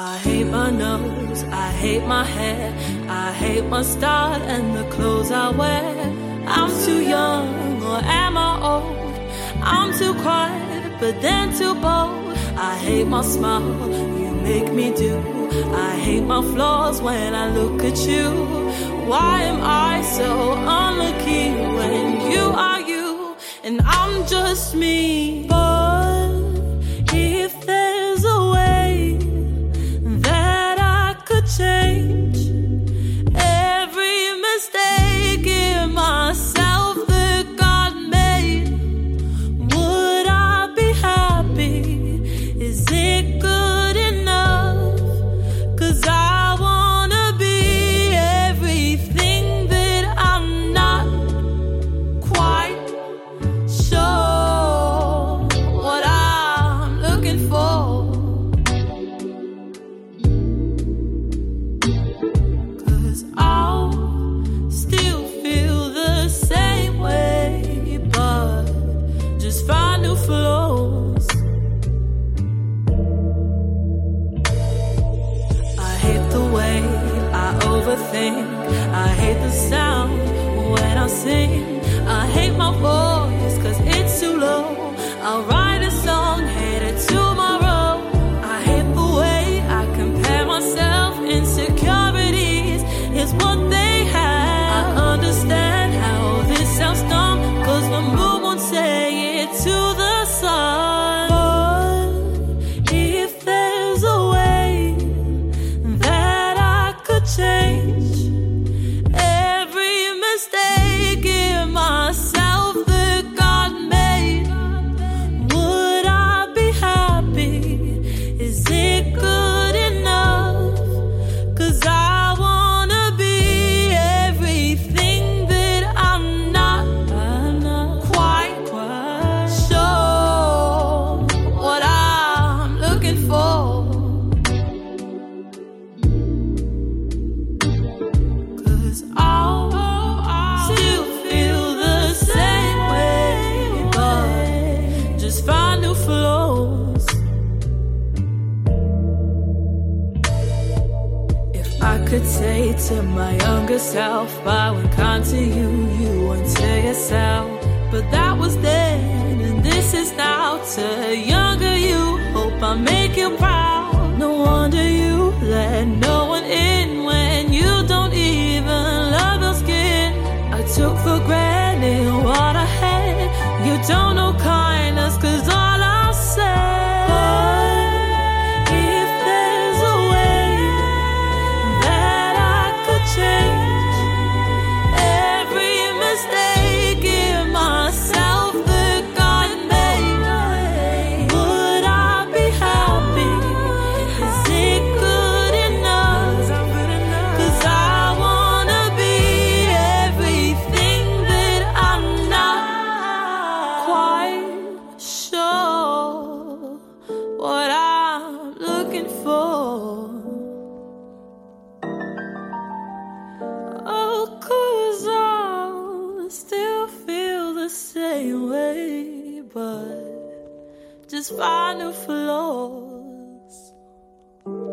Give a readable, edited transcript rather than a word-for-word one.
I hate my nose, I hate my hair, I hate my style and the clothes I wear. I'm too young, or am I old? I'm too quiet, but then too bold. I hate my smile, you make me do. I hate my flaws when I look at you. Why am I so unlucky when you are you and I'm just me? But if there's a way that I could change every mistake in myself that God made, would I be happy? Is it good enough? 'Cause I wanna be everything that I'm not quite sure what I'm looking for. 'Cause I'll still feel the same way, but just find new flows. I hate the way I overthink. I hate the sound when I sing. I hate my voice 'cause it's too low. I'll write a song headed tomorrow. I hate the way I compare myself. Insecurities is what they have. I understand how this sounds dumb, 'cause the moon won't say it to the sun. But if there's a way that I could change every mistake in myself that God made, would I be happy? Is it good enough? 'Cause I wanna be everything that I'm not quite sure what I'm looking for. 'Cause I'll still feel the same way, but just find new flows. If I could say to my younger self, I would kind to you, you went to yourself. But that was then, and this is now. To younger you, hope I make you proud. No wonder you let no one in when you don't even love your skin. I took for granted what I had. You don't know kindness, 'cause all I said, if there's a way that I could change every mistake in myself that God made, would I be happy? Is it good enough? 'Cause I wanna be everything that I'm not quite sure what I'm looking for. Oh, 'cause I still feel the same way, but just find new flaws.